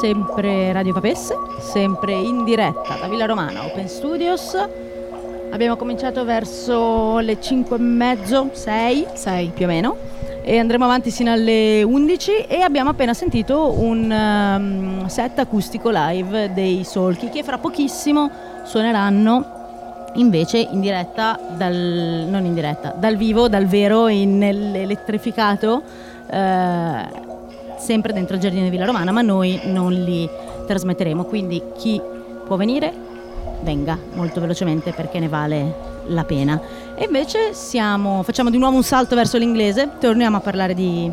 sempre Radio Papesse, sempre in diretta da Villa Romana Open Studios. Abbiamo cominciato verso le 5:30, 6 più o meno, e andremo avanti sino alle 11, e abbiamo appena sentito un set acustico live dei Solchi, che fra pochissimo suoneranno invece in diretta, non in diretta, dal vivo, dal vero, nell'elettrificato, sempre dentro il giardino di Villa Romana, ma noi non li trasmetteremo, quindi chi può venire venga molto velocemente, perché ne vale la pena. E invece facciamo di nuovo un salto verso l'inglese, torniamo a parlare di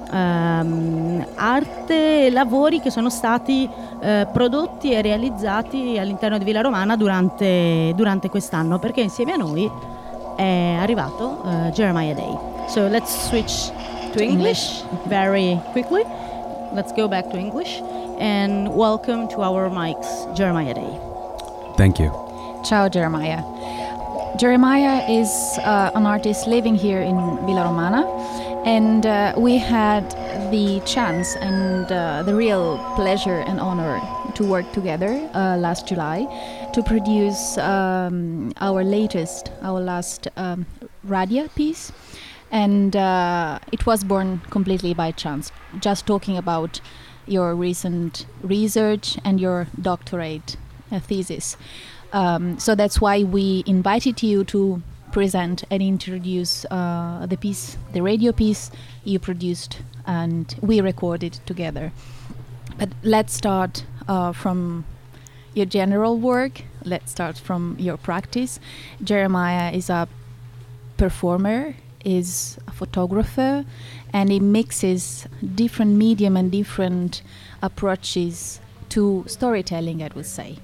arte e lavori che sono stati prodotti e realizzati all'interno di Villa Romana durante quest'anno, perché insieme a noi è arrivato Jeremiah Day. So let's switch to English very quickly. Let's go back to English and welcome to our mics, Jeremiah Day. Thank you. Ciao, Jeremiah. Jeremiah is an artist living here in Villa Romana, and we had the chance and the real pleasure and honor to work together last July to produce our last radio piece, and it was born completely by chance, just talking about your recent research and your doctorate thesis. So that's why we invited you to present and introduce the piece, the radio piece you produced and we recorded together. But let's start from your general work. Let's start from your practice. Jeremiah is a performer, is a photographer, and he mixes different medium and different approaches to storytelling, I would say.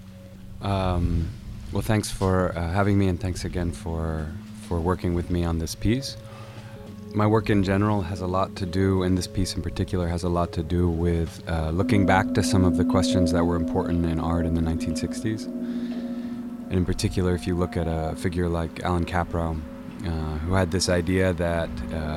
Well, thanks for having me, and thanks again for working with me on this piece. My work in general has a lot to do, and this piece in particular has a lot to do with looking back to some of the questions that were important in art in the 1960s. And in particular, if you look at a figure like Alan Kaprow, who had this idea that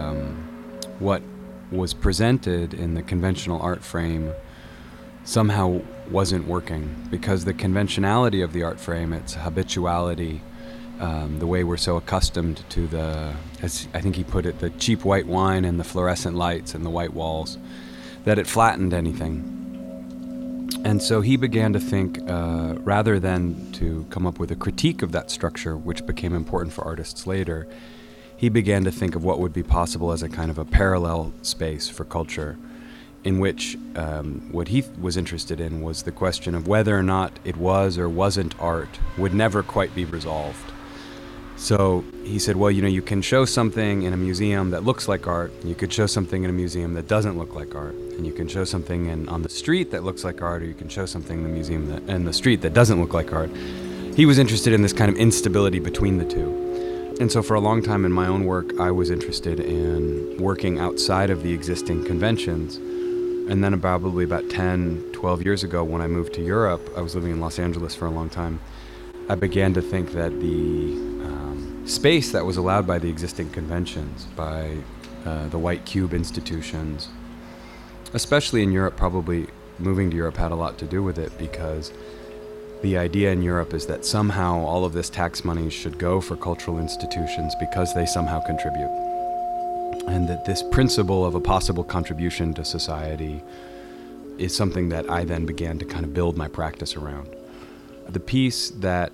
what was presented in the conventional art frame somehow wasn't working, because the conventionality of the art frame, its habituality, the way we're so accustomed to as I think he put it, the cheap white wine and the fluorescent lights and the white walls, that it flattened anything. And so he began to think, rather than to come up with a critique of that structure, which became important for artists later, he began to think of what would be possible as a kind of a parallel space for culture, in which what he was interested in was the question of whether or not it was or wasn't art would never quite be resolved. So he said, well, you can show something in a museum that looks like art, and you could show something in a museum that doesn't look like art, and you can show something on the street that looks like art, or you can show something in the museum in the street that doesn't look like art. He was interested in this kind of instability between the two. And so for a long time in my own work, I was interested in working outside of the existing conventions. And then probably about 10, 12 years ago, when I moved to Europe, I was living in Los Angeles for a long time, I began to think that the space that was allowed by the existing conventions, by the white cube institutions, especially in Europe, probably moving to Europe had a lot to do with it, because the idea in Europe is that somehow all of this tax money should go for cultural institutions because they somehow contribute. And that this principle of a possible contribution to society is something that I then began to kind of build my practice around. The piece that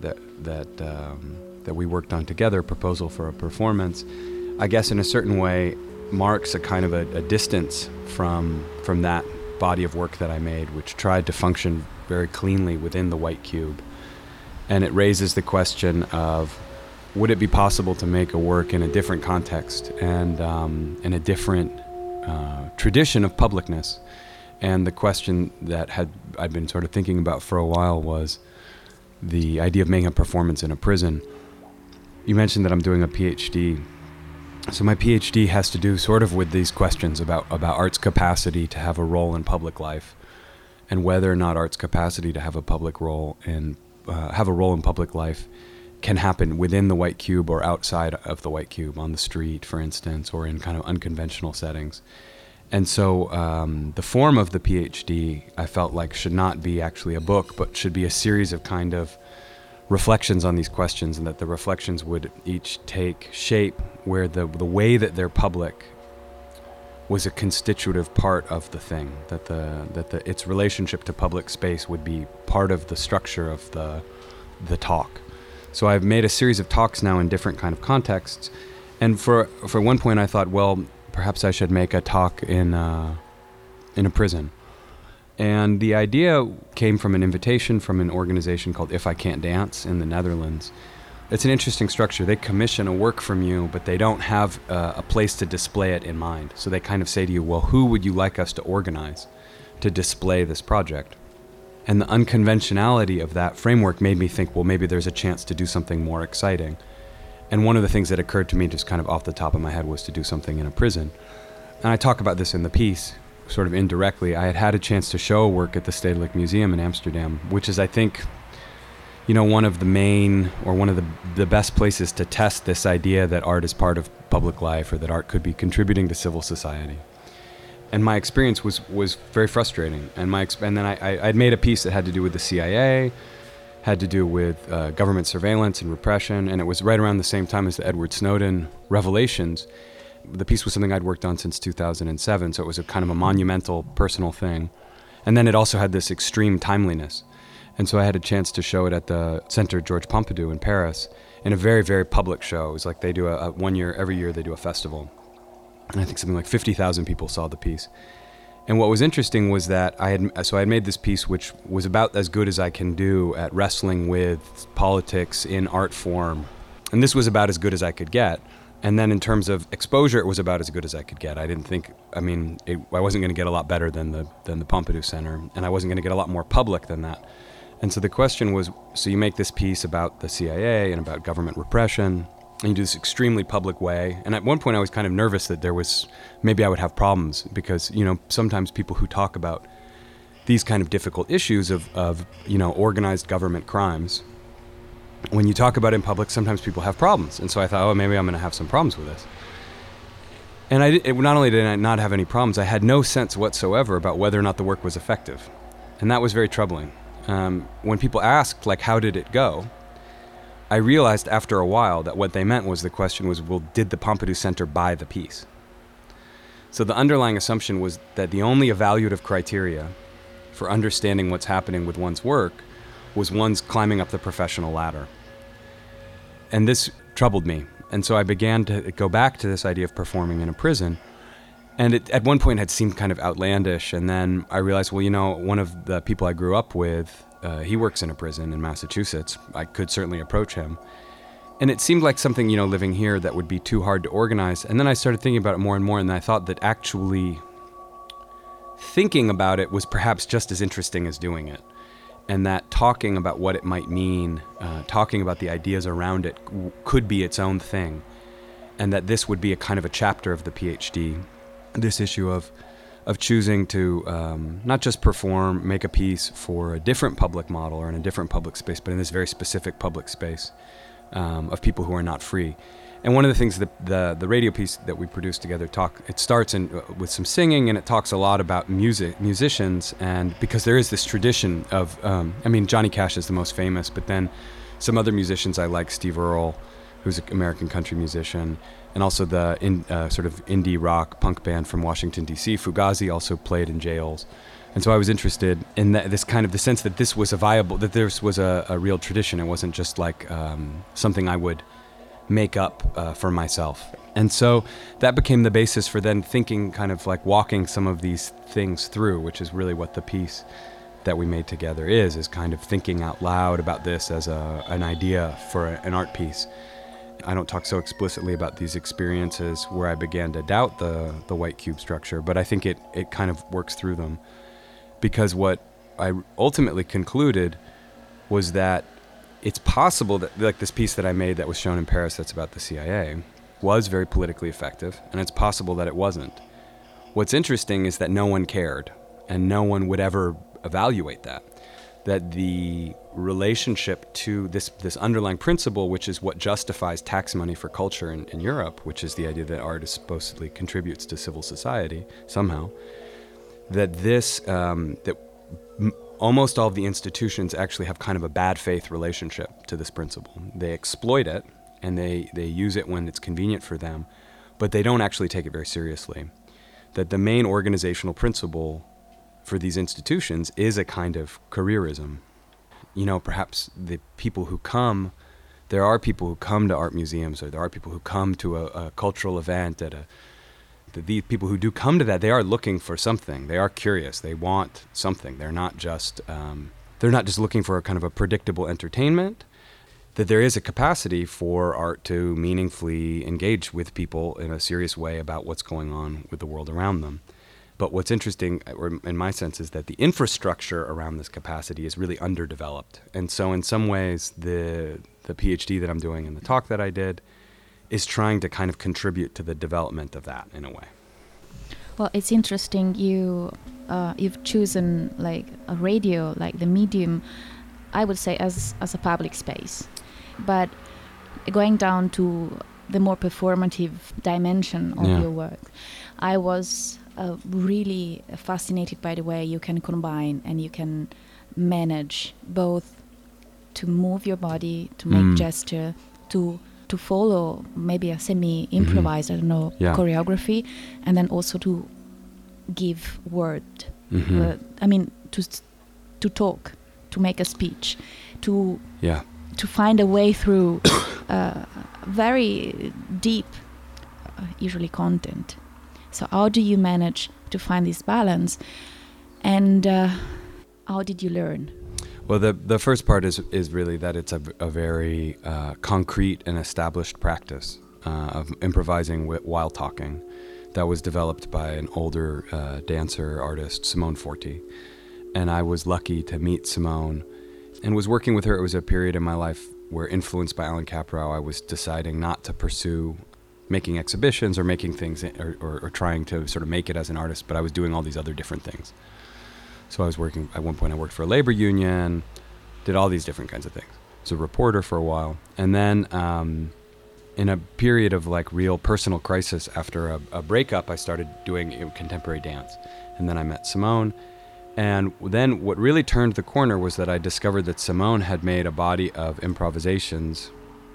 we worked on together, Proposal for a Performance, I guess in a certain way marks a kind of a distance from that body of work that I made, which tried to function very cleanly within the white cube. And it raises the question of, would it be possible to make a work in a different context and in a different tradition of publicness? And the question that I'd been sort of thinking about for a while was the idea of making a performance in a prison. You mentioned that I'm doing a PhD. So my PhD has to do sort of with these questions about art's capacity to have a role in public life, and whether or not art's capacity to have a public role in public life can happen within the white cube or outside of the white cube, on the street, for instance, or in kind of unconventional settings. And so the form of the PhD, I felt like should not be actually a book, but should be a series of kind of reflections on these questions, and that the reflections would each take shape where the way that they're public was a constitutive part of the thing, that its relationship to public space would be part of the structure of the talk. So I've made a series of talks now in different kind of contexts, and for one point I thought, well, perhaps I should make a talk in a prison. And the idea came from an invitation from an organization called If I Can't Dance in the Netherlands. It's an interesting structure. They commission a work from you, but they don't have a place to display it in mind. So they kind of say to you, well, who would you like us to organize to display this project? And the unconventionality of that framework made me think, well, maybe there's a chance to do something more exciting. And one of the things that occurred to me just kind of off the top of my head was to do something in a prison. And I talk about this in the piece, sort of indirectly. I had a chance to show a work at the Stedelijk Museum in Amsterdam, which is, I think, one of the main, or one of the best places to test this idea that art is part of public life, or that art could be contributing to civil society. And my experience was very frustrating. And then I'd made a piece that had to do with the CIA, had to do with government surveillance and repression, and it was right around the same time as the Edward Snowden revelations. The piece was something I'd worked on since 2007, so it was a kind of a monumental personal thing. And then it also had this extreme timeliness. And so I had a chance to show it at the Centre Georges Pompidou in Paris in a very, very public show. It was like they do every year they do a festival. And I think something like 50,000 people saw the piece. And what was interesting was that I had made this piece which was about as good as I can do at wrestling with politics in art form. And this was about as good as I could get. And then in terms of exposure, it was about as good as I could get. I didn't think, I wasn't going to get a lot better than the Pompidou Center, and I wasn't going to get a lot more public than that. And so the question was, so you make this piece about the CIA and about government repression, and you do this extremely public way. And at one point I was kind of nervous that maybe I would have problems, because, sometimes people who talk about these kind of difficult issues of organized government crimes, when you talk about it in public, sometimes people have problems. And so I thought, maybe I'm going to have some problems with this. And not only did I not have any problems, I had no sense whatsoever about whether or not the work was effective. And that was very troubling. When people asked, how did it go? I realized after a while that what they meant was, the question was, well, did the Pompidou Center buy the piece? So the underlying assumption was that the only evaluative criteria for understanding what's happening with one's work was one's climbing up the professional ladder. And this troubled me. And so I began to go back to this idea of performing in a prison. And it at one point had seemed kind of outlandish. And then I realized, one of the people I grew up with, he works in a prison in Massachusetts. I could certainly approach him. And it seemed like something, living here that would be too hard to organize. And then I started thinking about it more and more, and I thought that actually thinking about it was perhaps just as interesting as doing it. And that talking about what it might mean, talking about the ideas around it could be its own thing. And that this would be a kind of a chapter of the PhD, this issue of choosing to not just make a piece for a different public model or in a different public space, but in this very specific public space of people who are not free. And one of the things that the radio piece that we produced together it starts with some singing, and it talks a lot about musicians, and because there is this tradition of, Johnny Cash is the most famous, but then some other musicians I like, Steve Earle, who's an American country musician, and also the sort of indie rock punk band from Washington, D.C., Fugazi, also played in jails. And so I was interested in this kind of the sense that this was that this was a real tradition. It wasn't just like something I would make up for myself. And so that became the basis for then thinking, kind of like walking some of these things through, which is really what the piece that we made together is kind of thinking out loud about this as an idea for an art piece. I don't talk so explicitly about these experiences where I began to doubt the white cube structure, but I think it kind of works through them. Because what I ultimately concluded was that it's possible that, like this piece that I made that was shown in Paris that's about the CIA, was very politically effective, and it's possible that it wasn't. What's interesting is that no one cared, and no one would ever evaluate that the relationship to this underlying principle, which is what justifies tax money for culture in Europe, which is the idea that art supposedly contributes to civil society somehow, almost all of the institutions actually have kind of a bad faith relationship to this principle. They exploit it, and they use it when it's convenient for them, but they don't actually take it very seriously. That the main organizational principle for these institutions is a kind of careerism. You know, perhaps the people who come, there are people who come to art museums, or there are people who come to a cultural event the people who do come to that, they are looking for something. They are curious. They want something. They're not just looking for a kind of a predictable entertainment. That there is a capacity for art to meaningfully engage with people in a serious way about what's going on with the world around them. But what's interesting, or in my sense, is that the infrastructure around this capacity is really underdeveloped. And so in some ways, the PhD that I'm doing and the talk that I did is trying to kind of contribute to the development of that in a way. Well, it's interesting you've chosen like a radio, like the medium, I would say as a public space. But going down to the more performative dimension of your work, I was really fascinated by the way you can combine and you can manage both to move your body, to make gesture, to follow maybe a semi-improvised, choreography, and then also to give word. To talk, to make a speech, to find a way through very deep, usually content. So how do you manage to find this balance, and how did you learn? Well, the first part is really that it's a very concrete and established practice of improvising while talking that was developed by an older dancer artist, Simone Forti. And I was lucky to meet Simone and was working with her. It was a period in my life where, influenced by Alan Kaprow, I was deciding not to pursue making exhibitions or making things or trying to sort of make it as an artist, but I was doing all these other different things. So I was working, at one point I worked for a labor union, did all these different kinds of things. I was a reporter for a while. And then in a period of like real personal crisis after a breakup, I started doing contemporary dance. And then I met Simone. And then what really turned the corner was that I discovered that Simone had made a body of improvisations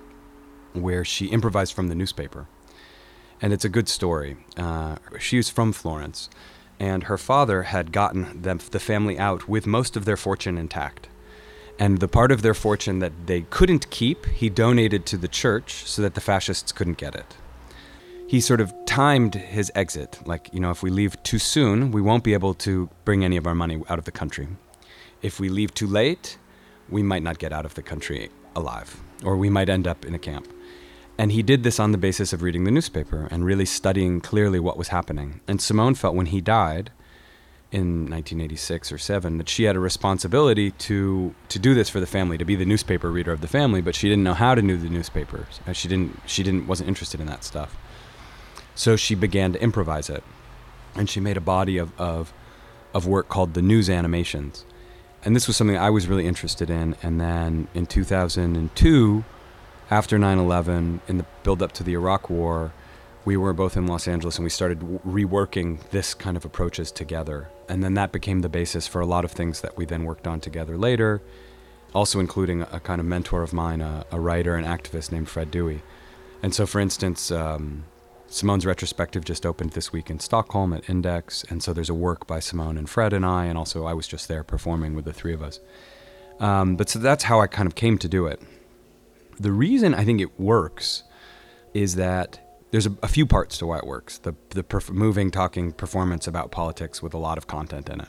where she improvised from the newspaper. And it's a good story. She was from Florence. And her father had gotten the family out with most of their fortune intact. And the part of their fortune that they couldn't keep, he donated to the church so that the fascists couldn't get it. He sort of timed his exit. Like, if we leave too soon, we won't be able to bring any of our money out of the country. If we leave too late, we might not get out of the country alive, or we might end up in a camp. And he did this on the basis of reading the newspaper and really studying clearly what was happening. And Simone felt when he died in 1986 or 7 that she had a responsibility to do this for the family, to be the newspaper reader of the family, but she didn't know how to do the newspapers. Wasn't interested in that stuff. So she began to improvise it. And she made a body of work called the News Animations. And this was something I was really interested in. And then in 2002, after 9/11, in the build-up to the Iraq War, we were both in Los Angeles and we started reworking this kind of approaches together. And then that became the basis for a lot of things that we then worked on together later, also including a kind of mentor of mine, a writer and activist named Fred Dewey. And so, for instance, Simone's retrospective just opened this week in Stockholm at Index. And so there's a work by Simone and Fred and I, and also I was just there performing with the three of us. But so that's how I kind of came to do it. The reason I think it works is that there's a few parts to why it works. The moving, talking performance about politics with a lot of content in it.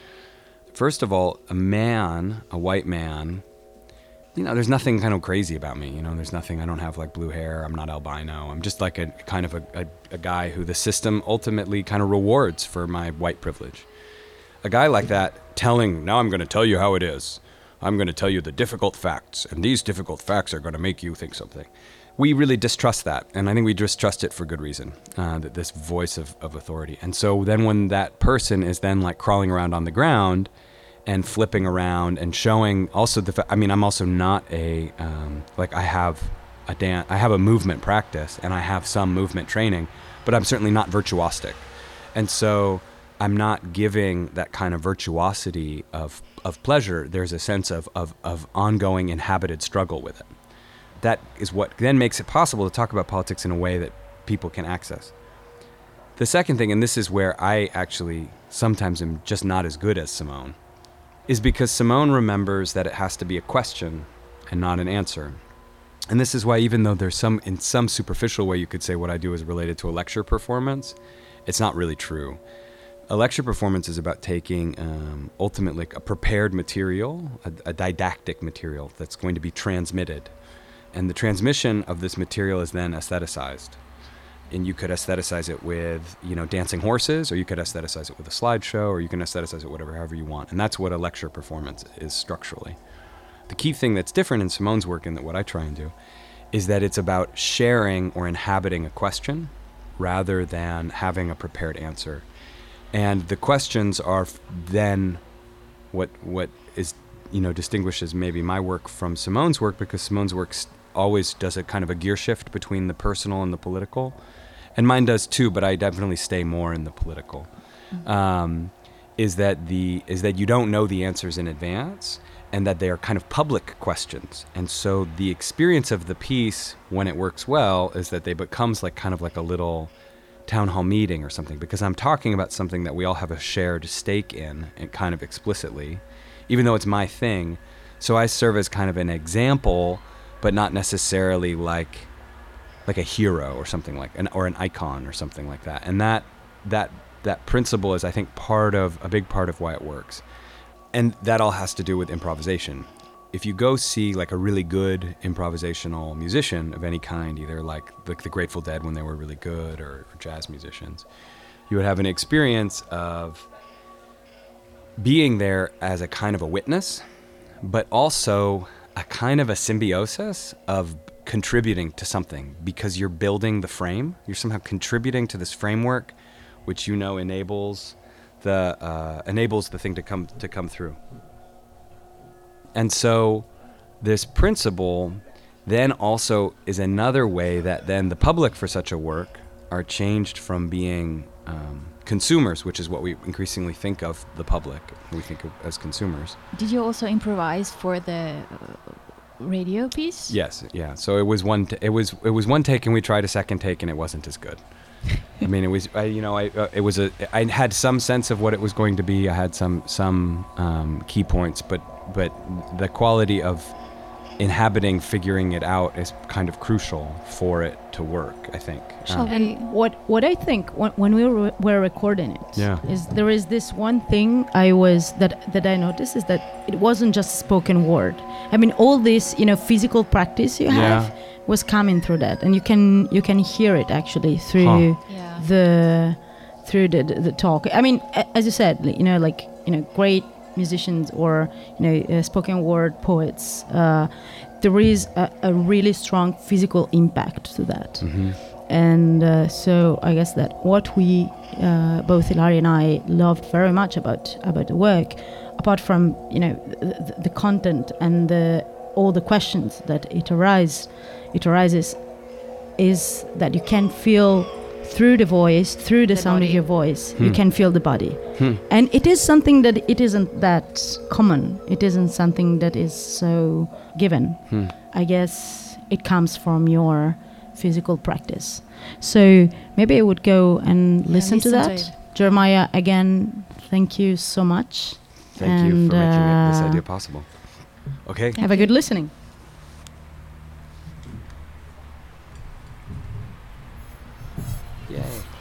First of all, a white man, there's nothing kind of crazy about me. There's nothing, I don't have like blue hair, I'm not albino. I'm just like a kind of a guy who the system ultimately kind of rewards for my white privilege. A guy like that now I'm going to tell you how it is. I'm going to tell you the difficult facts, and these difficult facts are going to make you think something. We really distrust that, and I think we distrust it for good reason, that this voice of authority. And so then when that person is then like crawling around on the ground and flipping around and showing also I'm also not I have a movement practice and I have some movement training, but I'm certainly not virtuosic. And so I'm not giving that kind of virtuosity of pleasure. There's a sense of ongoing inhabited struggle with it. That is what then makes it possible to talk about politics in a way that people can access. The second thing, and this is where I actually sometimes am just not as good as Simone, is because Simone remembers that it has to be a question and not an answer. And this is why, even though there's in some superficial way you could say what I do is related to a lecture performance, it's not really true. A lecture performance is about taking ultimately a prepared material, a didactic material that's going to be transmitted. And the transmission of this material is then aestheticized. And you could aestheticize it with, dancing horses, or you could aestheticize it with a slideshow, or you can aestheticize it however you want. And that's what a lecture performance is structurally. The key thing that's different in Simone's work, and what I try and do, is that it's about sharing or inhabiting a question rather than having a prepared answer. And the questions are then what is, distinguishes maybe my work from Simone's work, because Simone's work always does a kind of a gear shift between the personal and the political. And mine does too, but I definitely stay more in the political. Is that you don't know the answers in advance, and that they are kind of public questions. And so the experience of the piece, when it works well, is that they becomes like a little town hall meeting or something, because I'm talking about something that we all have a shared stake in, and kind of explicitly, even though it's my thing. So I serve as kind of an example, but not necessarily like a hero or something or an icon or something like that. And that principle is, I think, a big part of why it works. And that all has to do with improvisation. If you go see like a really good improvisational musician of any kind, either like the Grateful Dead when they were really good, or jazz musicians, you would have an experience of being there as a kind of a witness, but also a kind of a symbiosis of contributing to something, because you're building the frame. You're somehow contributing to this framework, which enables the thing to come through. And so this principle then also is another way that then the public for such a work are changed from being consumers, which is what we increasingly think of the public. We think of as consumers. Did you also improvise for the radio piece? Yes, yeah. So it was one one take, and we tried a second take, and it wasn't as good. I mean, I had some sense of what it was going to be. I had some key points, but the quality of figuring it out is kind of crucial for it to work, I think. And what I think when we were recording it, is there is this one thing that I noticed, is that it wasn't just spoken word. I mean, all this physical practice you have was coming through that, and you can hear it actually through the talk. I mean, as you said, great musicians or spoken word poets, there is a really strong physical impact to that. Mm-hmm. And so I guess that what we both Ilaria and I loved very much about the work, apart from the content and all the questions that it arises, is that you can feel through the voice, through the sound of your voice, you can feel the body. And it is something that it isn't that common. It isn't something that is so given. I guess it comes from your physical practice. So maybe I would go and listen to that. Jeremiah, again, thank you so much. Thank you for making this idea possible. Okay. Have a good listening. Yay.